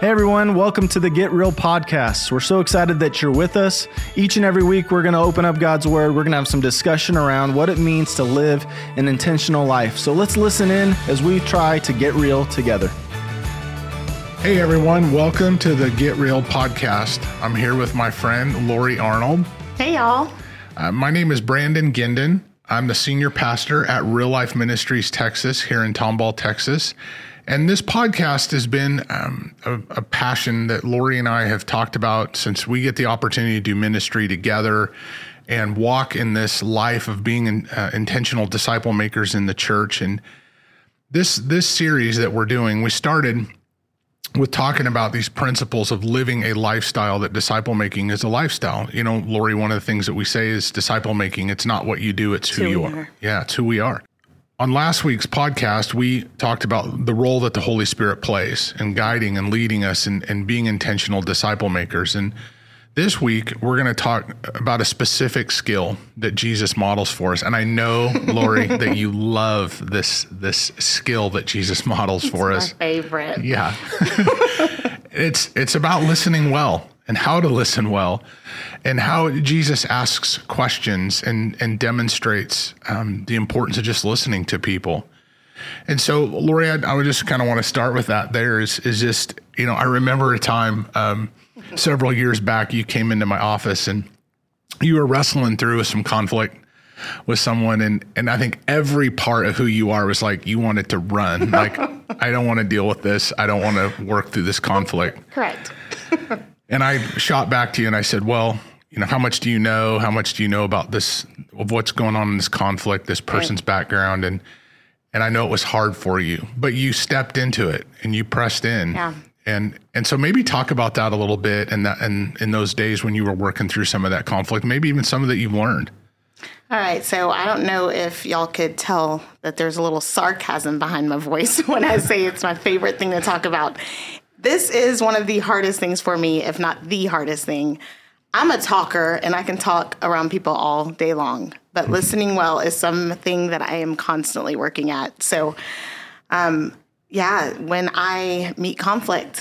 Hey everyone, welcome to the Get Real podcast. We're so excited that you're with us. Each and every week, we're going to open up God's Word. We're going to have some discussion around what it means to live an intentional life. So let's listen in as we try to get real together. Hey everyone, welcome to the Get Real podcast. I'm here with my friend, Lori Arnold. Hey y'all. My name is Brandon Ginden. I'm the senior pastor at Real Life Ministries, Texas, here in Tomball, Texas. And this podcast has been a passion that Lori and I have talked about since we get the opportunity to do ministry together and walk in this life of being intentional disciple makers in the church. And this series that we're doing, we started with talking about these principles of living a lifestyle, that disciple making is a lifestyle. You know, Lori, one of the things that we say is disciple making, it's not what you do, it's who you are. Yeah, it's who we are. On last week's podcast, we talked about the role that the Holy Spirit plays in guiding and leading us and being intentional disciple makers. And this week, we're going to talk about a specific skill that Jesus models for us. And I know, Lori, that you love this skill that Jesus models for us. It's my favorite. Yeah. It's about listening well and how to listen well, and how Jesus asks questions and demonstrates the importance of just listening to people. And so, Lori, I would just kind of want to start with that. There is just, you know, I remember a time several years back, you came into my office and you were wrestling through some conflict with someone. And I think every part of who you are was like, you wanted to run. Like, I don't want to deal with this. I don't want to work through this conflict. Correct. And I shot back to you and I said, well, you know, how much do you know? How much do you know about this, of what's going on in this conflict, this person's background? And I know it was hard for you, but you stepped into it and you pressed in. Yeah. And so maybe talk about that a little bit, and that, and in those days when you were working through some of that conflict, maybe even some of that you've learned. All right. So I don't know if y'all could tell that there's a little sarcasm behind my voice when I say it's my favorite thing to talk about. This is one of the hardest things for me, if not the hardest thing. I'm a talker and I can talk around people all day long, but listening well is something that I am constantly working at. So, yeah, when I meet conflict,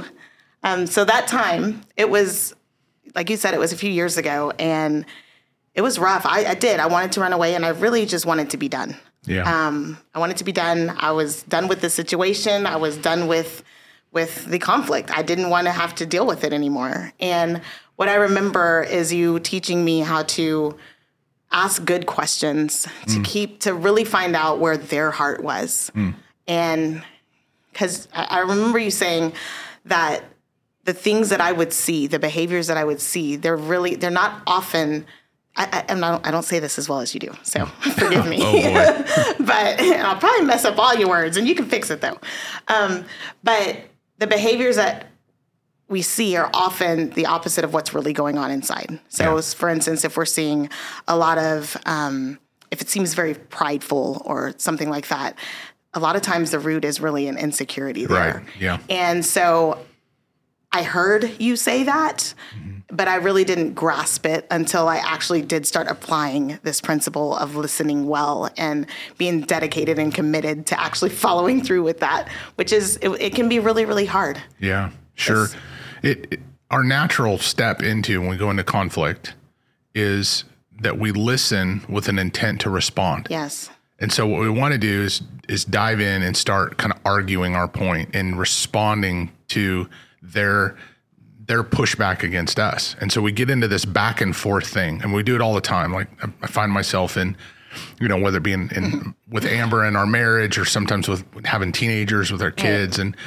so that time, it was, like you said, it was a few years ago, and it was rough. I wanted to run away, and I really just wanted to be done. Yeah. I wanted to be done. I was done with the situation. I was done with the conflict. I didn't want to have to deal with it anymore. And what I remember is you teaching me how to ask good questions, to really find out where their heart was. And because I remember you saying that the things that I would see, the behaviors that I would see, they're not often, I don't say this as well as you do, so forgive me. Oh boy. But I'll probably mess up all your words, and you can fix it though. But the behaviors that we see are often the opposite of what's really going on inside. So for instance, if we're seeing a lot of, if it seems very prideful or something like that, a lot of times the root is really an insecurity there. Right. Yeah. And so I heard you say that, but I really didn't grasp it until I actually did start applying this principle of listening well and being dedicated and committed to actually following through with that, which is, it can be really, really hard. Yeah, sure. Our natural step into when we go into conflict is that we listen with an intent to respond. Yes. And so what we want to do is dive in and start kind of arguing our point and responding to their pushback against us. And so we get into this back and forth thing, and we do it all the time. Like I find myself in, you know, whether it be in with Amber in our marriage, or sometimes with having teenagers with our kids, and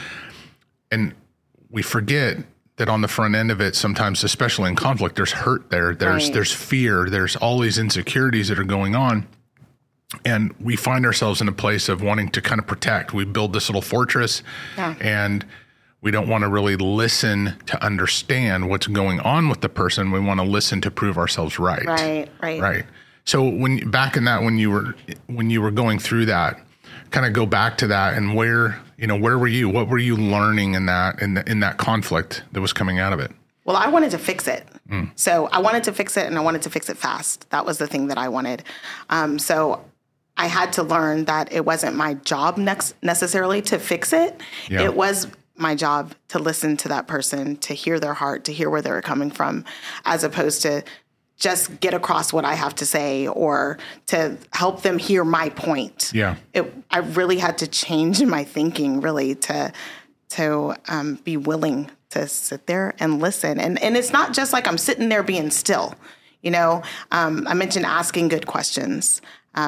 we forget that on the front end of it, sometimes, especially in conflict, there's hurt there, there's fear, there's all these insecurities that are going on. And we find ourselves in a place of wanting to kind of protect. We build this little fortress, and we don't want to really listen to understand what's going on with the person. We want to listen to prove ourselves right. Right. So when you were going through that, kind of go back to that, and where were you? What were you learning in that conflict that was coming out of it? Well, I wanted to fix it. So I wanted to fix it, and I wanted to fix it fast. That was the thing that I wanted. So I had to learn that it wasn't my job necessarily to fix it. Yeah. It was my job to listen to that person, to hear their heart, to hear where they're coming from, as opposed to just get across what I have to say or to help them hear my point. Yeah. I really had to change my thinking, really, to be willing to sit there and listen. And it's not just like I'm sitting there being still, I mentioned asking good questions,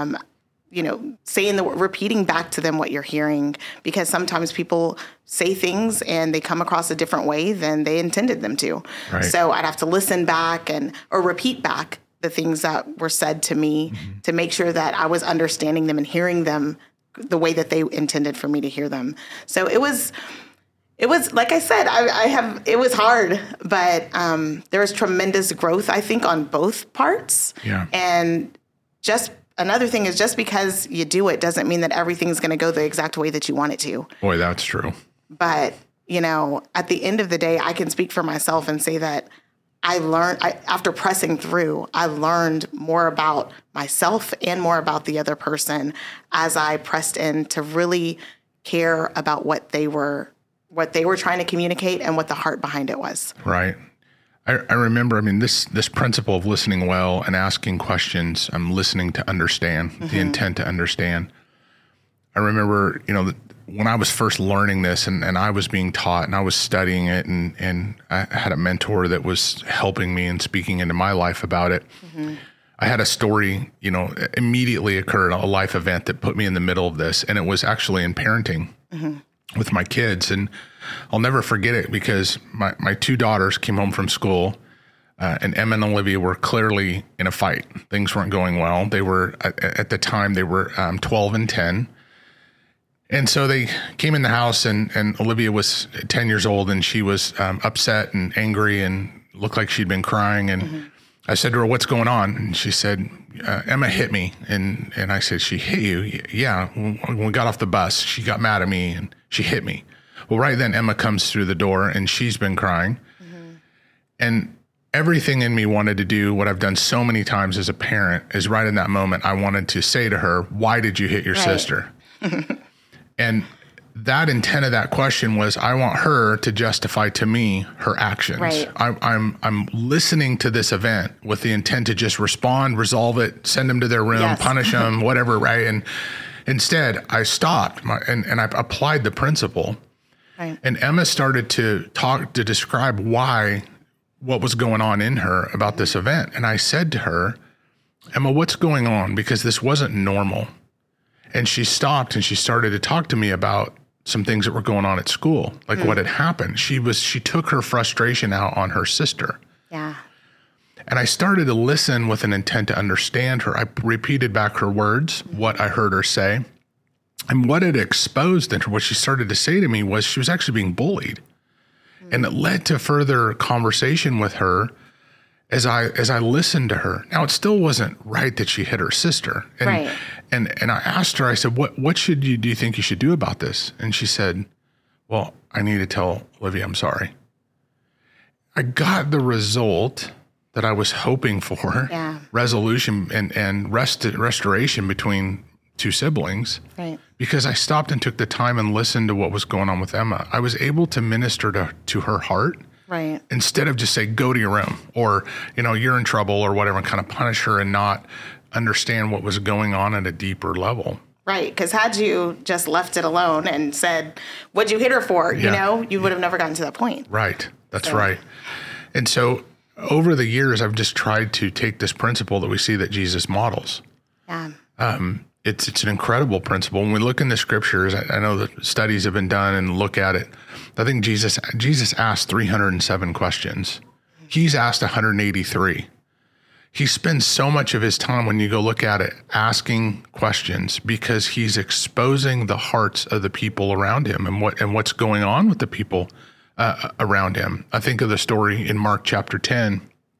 saying repeating back to them what you're hearing, because sometimes people say things and they come across a different way than they intended them to. Right. So I'd have to listen back or repeat back the things that were said to me to make sure that I was understanding them and hearing them the way that they intended for me to hear them. So it was like I said, it was hard, but there was tremendous growth, I think, on both parts. Yeah. And just another thing is, just because you do it doesn't mean that everything's going to go the exact way that you want it to. Boy, that's true. But, at the end of the day, I can speak for myself and say that after pressing through, I learned more about myself and more about the other person as I pressed in to really care about what they were trying to communicate and what the heart behind it was. Right. I remember, this principle of listening well and asking questions, listening to understand, the intent to understand. I remember, when I was first learning this and I was being taught and I was studying it and I had a mentor that was helping me and speaking into my life about it. Mm-hmm. I had a story, immediately occurred, a life event that put me in the middle of this. And it was actually in parenting with my kids. And I'll never forget it because my two daughters came home from school and Emma and Olivia were clearly in a fight. Things weren't going well. They were, at the time, they were 12 and 10. And so they came in the house and Olivia was 10 years old and she was upset and angry and looked like she'd been crying. And I said to her, "What's going on?" And she said, "Emma hit me." And I said, "She hit you?" "Yeah. When we got off the bus, she got mad at me and she hit me." Well, right then Emma comes through the door and she's been crying. And everything in me wanted to do what I've done so many times as a parent is right in that moment, I wanted to say to her, "Why did you hit your sister?" And that intent of that question was, I want her to justify to me her actions. Right. I'm listening to this event with the intent to just respond, resolve it, send them to their room, punish them, whatever, right? And instead, I stopped and I applied the principle. Right. And Emma started to describe what was going on in her about this event. And I said to her, "Emma, what's going on? Because this wasn't normal." And she stopped and she started to talk to me about some things that were going on at school, like what had happened. She took her frustration out on her sister. Yeah. And I started to listen with an intent to understand her. I repeated back her words, what I heard her say. And what it exposed in her, what she started to say to me was she was actually being bullied. And it led to further conversation with her as I listened to her. Now, it still wasn't right that she hit her sister. And, right. And I asked her, I said, what do you think you should do about this? And she said, "Well, I need to tell Olivia I'm sorry." I got the result that I was hoping for, resolution and restoration between two siblings, right? Because I stopped and took the time and listened to what was going on with Emma. I was able to minister to her heart. Right. Instead of just say, "Go to your room," or, "You're in trouble," or whatever, and kind of punish her and not understand what was going on at a deeper level. Right. Because had you just left it alone and said, "What'd you hit her for?" You would have never gotten to that point. Right. That's right. And so over the years, I've just tried to take this principle that we see that Jesus models. Yeah. It's an incredible principle. When we look in the scriptures, I know that studies have been done and look at it. I think Jesus asked 307 questions. He's asked 183. He spends so much of his time, when you go look at it, asking questions because he's exposing the hearts of the people around him and what's going on with the people around him. I think of the story in Mark chapter 10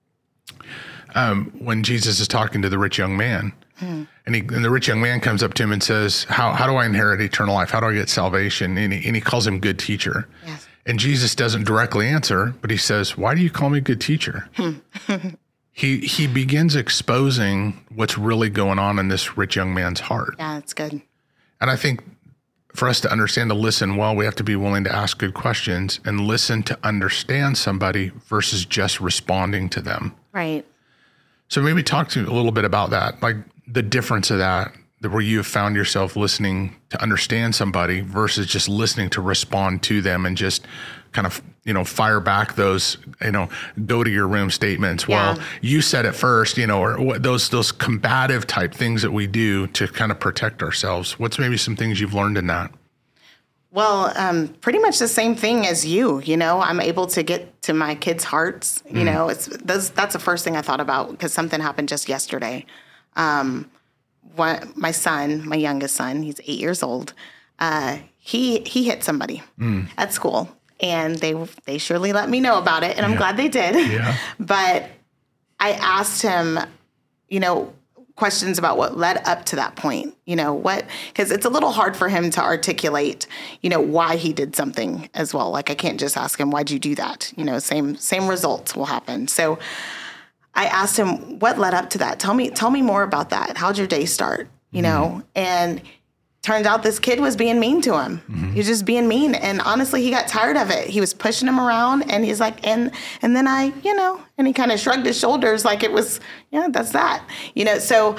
when Jesus is talking to the rich young man. And the rich young man comes up to him and says, how do I inherit eternal life? How do I get salvation? And he calls him good teacher. Yes. And Jesus doesn't directly answer, but he says, "Why do you call me good teacher?" He begins exposing what's really going on in this rich young man's heart. Yeah, that's good. And I think for us to understand, to listen well, we have to be willing to ask good questions and listen to understand somebody versus just responding to them. Right. So maybe talk to a little bit about that, like the difference of that where you have found yourself listening to understand somebody versus just listening to respond to them and just kind of, fire back those, go to your room statements. Yeah. Well, you said it first, or those combative type things that we do to kind of protect ourselves. What's maybe some things you've learned in that? Well, pretty much the same thing as you. I'm able to get to my kids' hearts. That's the first thing I thought about because something happened just yesterday. My son, my youngest son, he's 8 years old. He hit somebody at school, and they surely let me know about it, and I'm glad they did. Yeah. But I asked him, questions about what led up to that point, because it's a little hard for him to articulate, why he did something as well. Like I can't just ask him, why'd you do that? Same results will happen. So I asked him, what led up to that? Tell me more about that. How'd your day start? And turns out this kid was being mean to him. He was just being mean. And honestly, he got tired of it. He was pushing him around, and he's like, and then and he kind of shrugged his shoulders like it was, that's that. So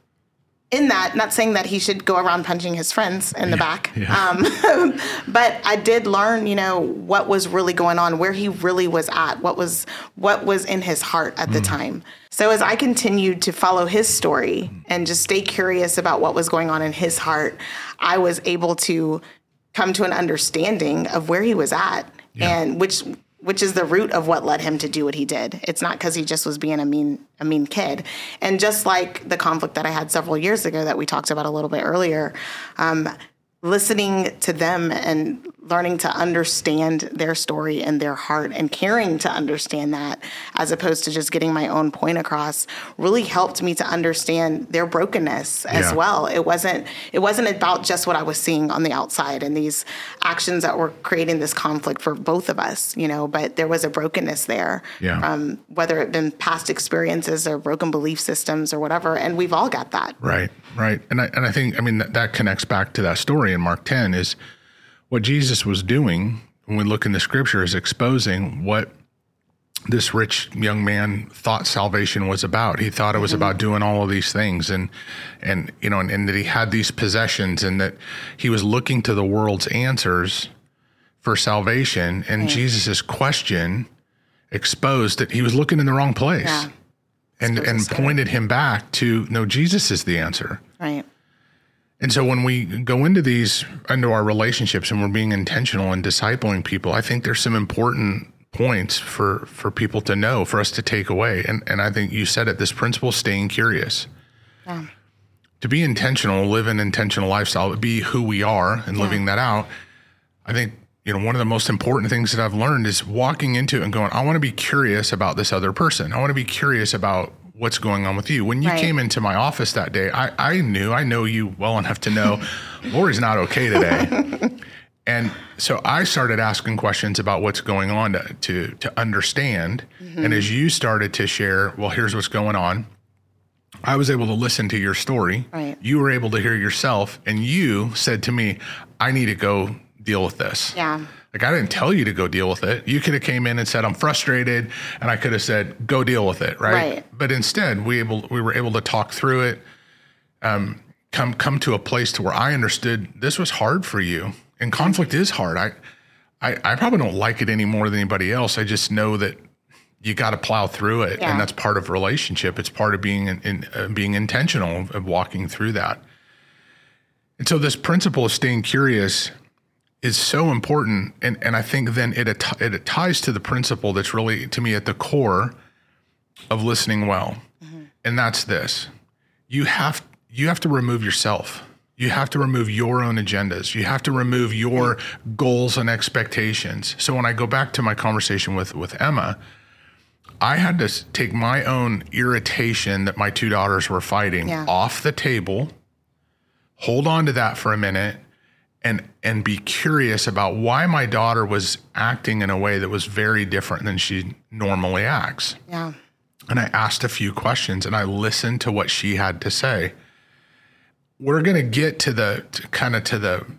in that, not saying that he should go around punching his friends in the back. Yeah. But I did learn, what was really going on, where he really was at, what was in his heart at the time. So as I continued to follow his story and just stay curious about what was going on in his heart, I was able to come to an understanding of where he was at and which is the root of what led him to do what he did. It's not because he just was being a mean kid. And just like the conflict that I had several years ago that we talked about a little bit earlier, listening to them and learning to understand their story and their heart and caring to understand that as opposed to just getting my own point across really helped me to understand their brokenness as well. It wasn't about just what I was seeing on the outside and these actions that were creating this conflict for both of us, but there was a brokenness there, whether it been past experiences or broken belief systems or whatever. And we've all got that. Right. And I think, that connects back to that story in Mark 10 is what Jesus was doing when we look in the scripture is exposing what this rich young man thought salvation was about. He thought it was about doing all of these things and that he had these possessions and that he was looking to the world's answers for salvation. And Jesus's question exposed that he was looking in the wrong place. Yeah. And pointed him back to, no, Jesus is the answer. Right. And so when we go into our relationships and we're being intentional and discipling people, I think there's some important points for people to know, for us to take away. And I think you said it, this principle of staying curious. Yeah. To be intentional, live an intentional lifestyle, be who we are and living that out. I think, one of the most important things that I've learned is walking into it and going, I want to be curious about this other person. I want to be curious about what's going on with you. When you came into my office that day, I know you well enough to know Lori's not okay today. And so I started asking questions about what's going on to understand. And as you started to share, well, here's what's going on, I was able to listen to your story. Right. You were able to hear yourself. And you said to me, I need to go deal with this. Yeah. Like I didn't tell you to go deal with it. You could have came in and said, I'm frustrated. And I could have said, go deal with it. Right. But instead we were able to talk through it, come to a place to where I understood this was hard for you and conflict is hard. I probably don't like it any more than anybody else. I just know that you got to plow through it. And that's part of relationship. It's part of being being intentional of walking through that. And so this principle of staying curious is so important. And I think then it ties to the principle that's really, to me, at the core of listening well. And that's this. You have to remove yourself. You have to remove your own agendas. You have to remove your goals and expectations. So when I go back to my conversation with Emma, I had to take my own irritation that my two daughters were fighting off the table, hold on to that for a minute, and be curious about why my daughter was acting in a way that was very different than she normally acts. Yeah. And I asked a few questions and I listened to what she had to say. We're going to get to the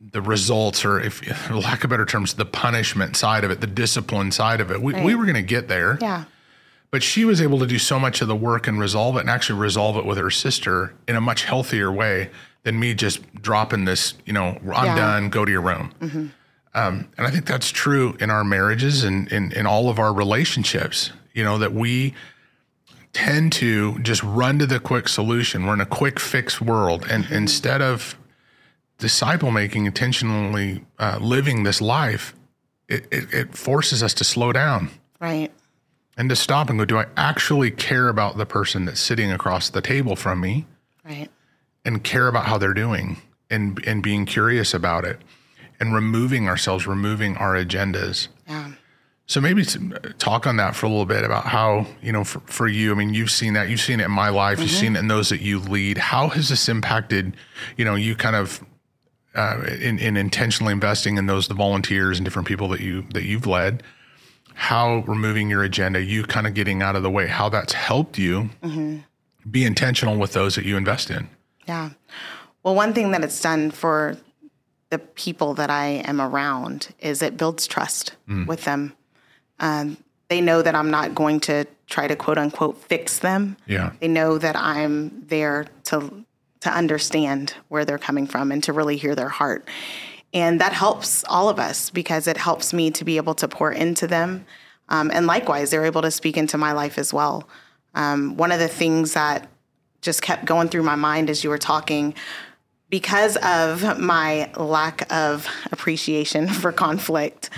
the results, or if for lack of better terms, the punishment side of it, the discipline side of it. We were going to get there. Yeah. But she was able to do so much of the work and resolve it, and actually resolve it with her sister in a much healthier way than me just dropping this, I'm done, go to your room. Mm-hmm. And I think that's true in our marriages and in all of our relationships, that we tend to just run to the quick solution. We're in a quick fix world. And instead of disciple making, intentionally living this life, it forces us to slow down. Right. And to stop and go, do I actually care about the person that's sitting across the table from me? Right. And care about how they're doing and being curious about it and removing our agendas. Yeah. So maybe talk on that for a little bit about how, for you, I mean, you've seen that, you've seen it in my life, you've seen it in those that you lead. How has this impacted, you kind of in intentionally investing in the volunteers and different people that you've led? How removing your agenda, you kind of getting out of the way, how that's helped you be intentional with those that you invest in. Yeah. Well, one thing that it's done for the people that I am around is it builds trust with them. They know that I'm not going to try to quote unquote fix them. Yeah. They know that I'm there to understand where they're coming from and to really hear their heart. And that helps all of us because it helps me to be able to pour into them. And likewise, they're able to speak into my life as well. One of the things that just kept going through my mind as you were talking, because of my lack of appreciation for conflict,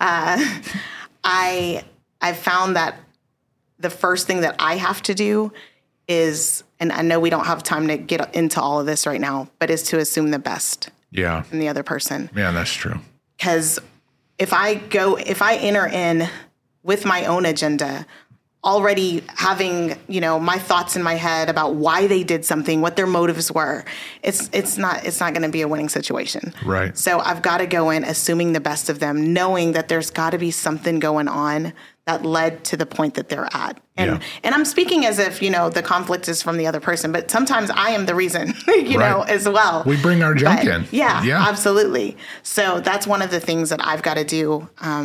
I found that the first thing that I have to do is, and I know we don't have time to get into all of this right now, but is to assume the best. Yeah. In the other person. Yeah, that's true. Because if I enter in with my own agenda, already having, my thoughts in my head about why they did something, what their motives were, it's not going to be a winning situation. Right. So I've got to go in assuming the best of them, knowing that there's got to be something going on that led to the point that they're at. And I'm speaking as if, the conflict is from the other person, but sometimes I am the reason, as well. We bring our junk in. Yeah, absolutely. So that's one of the things that I've got to do.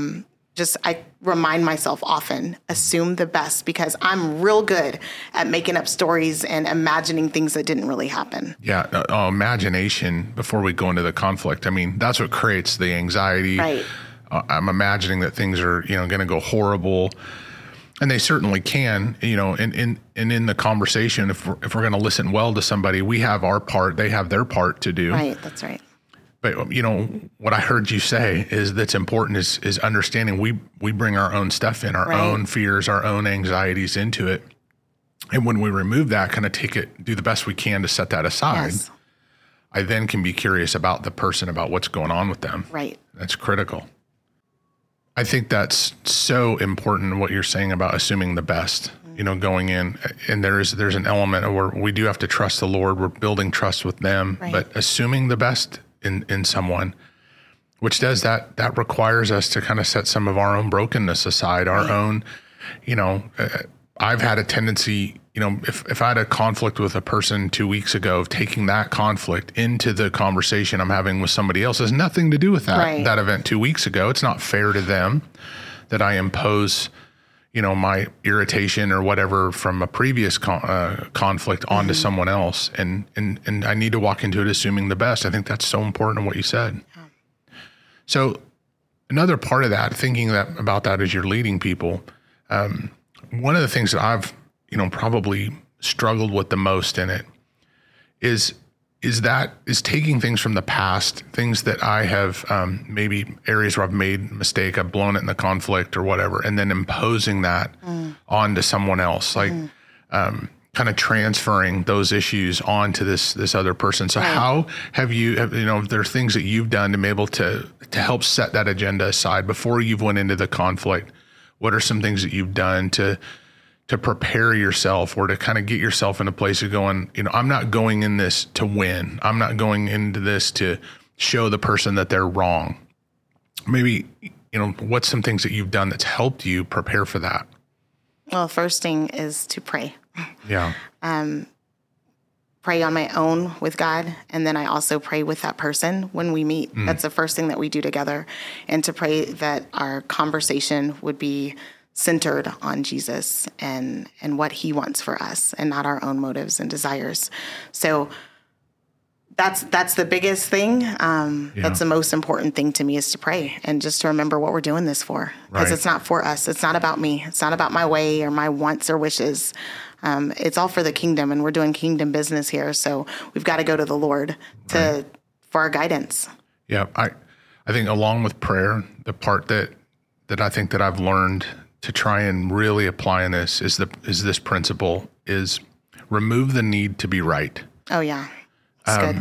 I remind myself often, assume the best, because I'm real good at making up stories and imagining things that didn't really happen. Yeah. Imagination before we go into the conflict. I mean, that's what creates the anxiety. Right. I'm imagining that things are, going to go horrible, and they certainly can, and in the conversation, if we're going to listen well to somebody, we have our part, they have their part to do. Right. That's right. But, what I heard you say is that's important is understanding we bring our own stuff in, our own fears, our own anxieties into it. And when we remove that, kind of do the best we can to set that aside, I then can be curious about the person, about what's going on with them. Right. That's critical. I think that's so important, what you're saying about assuming the best, going in. And there's an element where we do have to trust the Lord. We're building trust with them, but assuming the best in someone, which does that requires us to kind of set some of our own brokenness aside, our own, I've had a tendency, if I had a conflict with a person 2 weeks ago, of taking that conflict into the conversation I'm having with somebody else, has nothing to do with that event 2 weeks ago. It's not fair to them that I impose, my irritation or whatever from a previous conflict onto someone else. And I need to walk into it assuming the best. I think that's so important in what you said. Yeah. So another part of that, thinking about that as you're leading people, one of the things that I've, probably struggled with the most in it is taking things from the past, things that I have, maybe areas where I've made a mistake, I've blown it in the conflict or whatever, and then imposing that onto someone else, like, kind of transferring those issues onto this other person. So how have you, there are things that you've done to be able to help set that agenda aside before you've went into the conflict? What are some things that you've done to prepare yourself, or to kind of get yourself in a place of going, I'm not going in this to win. I'm not going into this to show the person that they're wrong. Maybe, what's some things that you've done that's helped you prepare for that? Well, first thing is to pray. Yeah. pray on my own with God, and then I also pray with that person when we meet. That's the first thing that we do together, and to pray that our conversation would be centered on Jesus and what he wants for us, and not our own motives and desires. So that's the biggest thing. That's the most important thing to me, is to pray and just to remember what we're doing this for, because it's not for us. It's not about me. It's not about my way or my wants or wishes. It's all for the kingdom, and we're doing kingdom business here. So we've got to go to the Lord for our guidance. Yeah. I think along with prayer, the part that I think that I've learned to try and really apply in this is this principle is remove the need to be right. Oh yeah. That's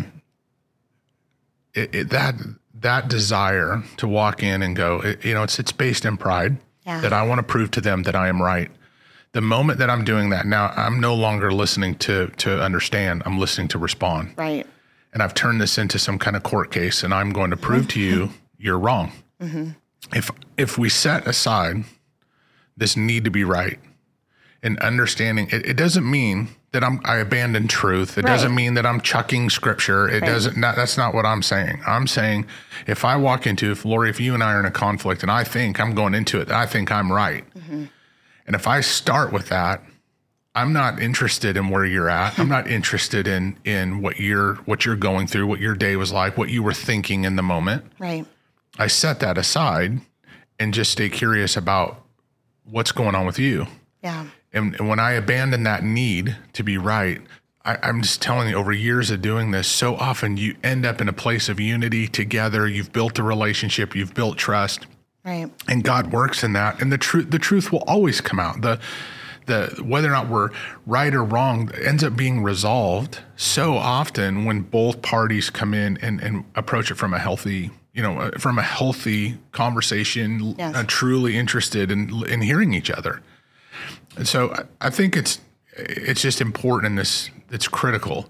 good. That desire to walk in and go, it's based in pride, that I want to prove to them that I am right. The moment that I'm doing that, now I'm no longer listening to understand. I'm listening to respond. Right. And I've turned this into some kind of court case, and I'm going to prove to you you're wrong. Mm-hmm. If we set aside this need to be right and understanding, it doesn't mean that I abandon truth. It doesn't mean that I'm chucking scripture. It doesn't. That's not what I'm saying. I'm saying if I walk into, if you and I are in a conflict, and I think I'm going into it, I think I'm right. Mm-hmm. And if I start with that, I'm not interested in where you're at. I'm not interested in what you're going through, what your day was like, what you were thinking in the moment. Right. I set that aside and just stay curious about what's going on with you. Yeah. And when I abandon that need to be right, I'm just telling you, over years of doing this, so often you end up in a place of unity together. You've built a relationship. You've built trust. Right. And God works in that. And the truth will always come out. The whether or not we're right or wrong ends up being resolved so often when both parties come in and approach it from a healthy, conversation, truly interested in hearing each other. And so I think it's just important in this. It's critical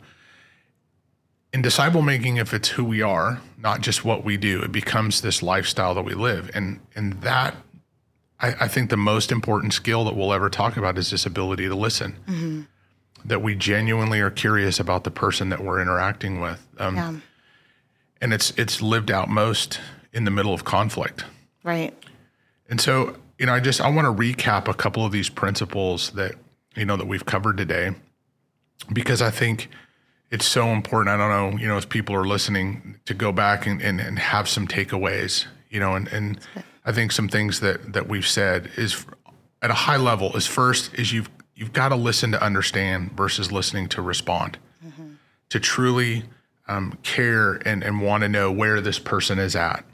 in disciple making. If it's who we are, not just what we do, it becomes this lifestyle that we live. And that, I think the most important skill that we'll ever talk about is this ability to listen, that we genuinely are curious about the person that we're interacting with. And it's lived out most in the middle of conflict. Right. And so, I want to recap a couple of these principles that, that we've covered today, because I think it's so important. I don't know, as people are listening, to go back and have some takeaways, and I think some things that we've said is at a high level is first is you've got to listen to understand versus listening to respond, to truly care and want to know where this person is at.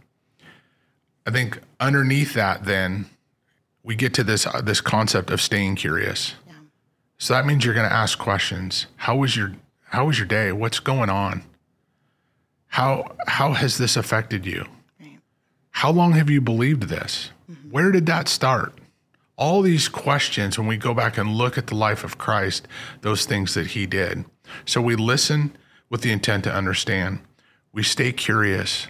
I think underneath that, then we get to this concept of staying curious. Yeah. So that means you're going to ask questions. How was your day? What's going on? How has this affected you? Right. How long have you believed this? Mm-hmm. Where did that start? All these questions, when we go back and look at the life of Christ, those things that he did. So we listen with the intent to understand. We stay curious.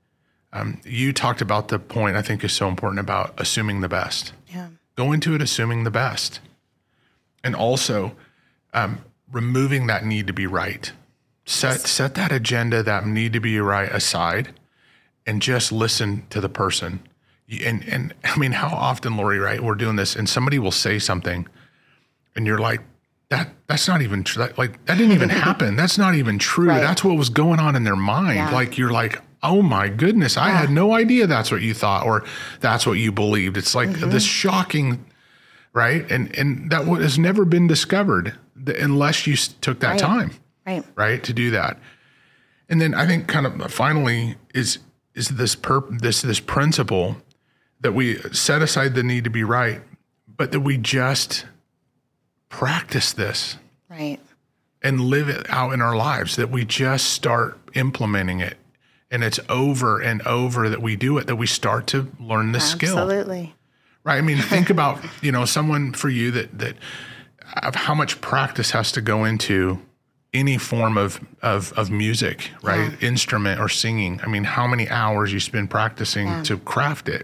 You talked about the point I think is so important about assuming the best. Yeah. Go into it assuming the best. And also removing that need to be right. Set that agenda, that need to be right, aside, and just listen to the person. And I mean, how often, Lori, right, we're doing this and somebody will say something and you're like, that's not even true. Like, that didn't even happen. That's not even true. Right. That's what was going on in their mind. Yeah. Like, you're like, oh my goodness, I had no idea that's what you thought or that's what you believed. It's like this shocking, right? And that has never been discovered unless you took that time, right, to do that. And then I think kind of finally is this principle that we set aside the need to be right, but that we just practice this, right, and live it out in our lives, that we just start implementing it. And it's over and over that we do it, that we start to learn the skill. Absolutely. Right. I mean, think about, someone for you that of how much practice has to go into any form of music, right? Yeah. Instrument or singing. I mean, how many hours you spend practicing to craft it.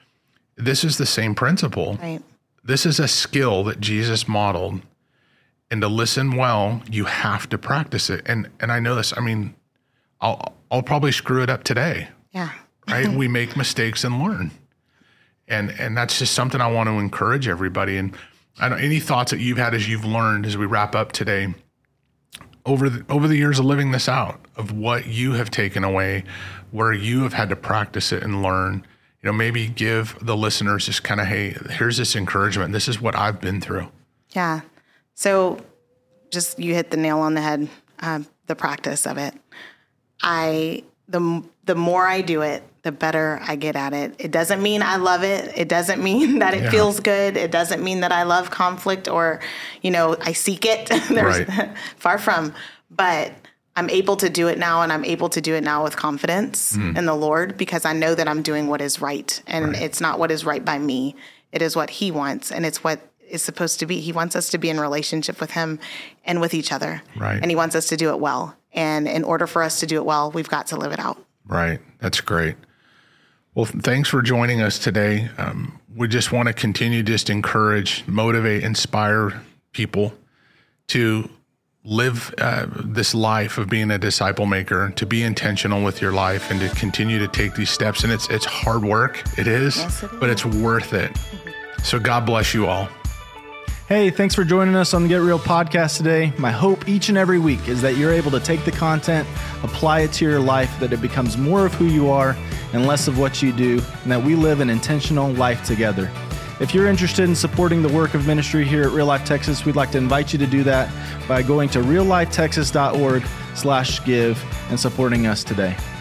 This is the same principle. Right. This is a skill that Jesus modeled. And to listen well, you have to practice it. And I know this. I mean, I'll probably screw it up today. Yeah. Right? We make mistakes and learn. And that's just something I want to encourage everybody. And I don't, any thoughts that you've had as you've learned as we wrap up today over the years of living this out, of what you have taken away, where you have had to practice it and learn, you know, maybe give the listeners just kind of, hey, here's this encouragement. This is what I've been through. Yeah. So just, you hit the nail on the head, the practice of it. The more I do it, the better I get at it. It doesn't mean I love it. It doesn't mean that it feels good. It doesn't mean that I love conflict or, you know, I seek it. There's far from, but I'm able to do it now, and I'm able to do it now with confidence in the Lord, because I know that I'm doing what is right, and it's not what is right by me. It is what He wants, and it's what is supposed to be. He wants us to be in relationship with Him and with each other. Right. And He wants us to do it well. And in order for us to do it well, we've got to live it out. Right. That's great. Well, thanks for joining us today. We just want to continue to just encourage, motivate, inspire people to live this life of being a disciple maker, to be intentional with your life, and to continue to take these steps. And it's hard work. It is, Yes, it but is. it's worth it. So God bless you all. Hey, thanks for joining us on the Get Real podcast today. My hope each and every week is that you're able to take the content, apply it to your life, that it becomes more of who you are and less of what you do, and that we live an intentional life together. If you're interested in supporting the work of ministry here at Real Life Texas, we'd like to invite you to do that by going to reallifetexas.org/give and supporting us today.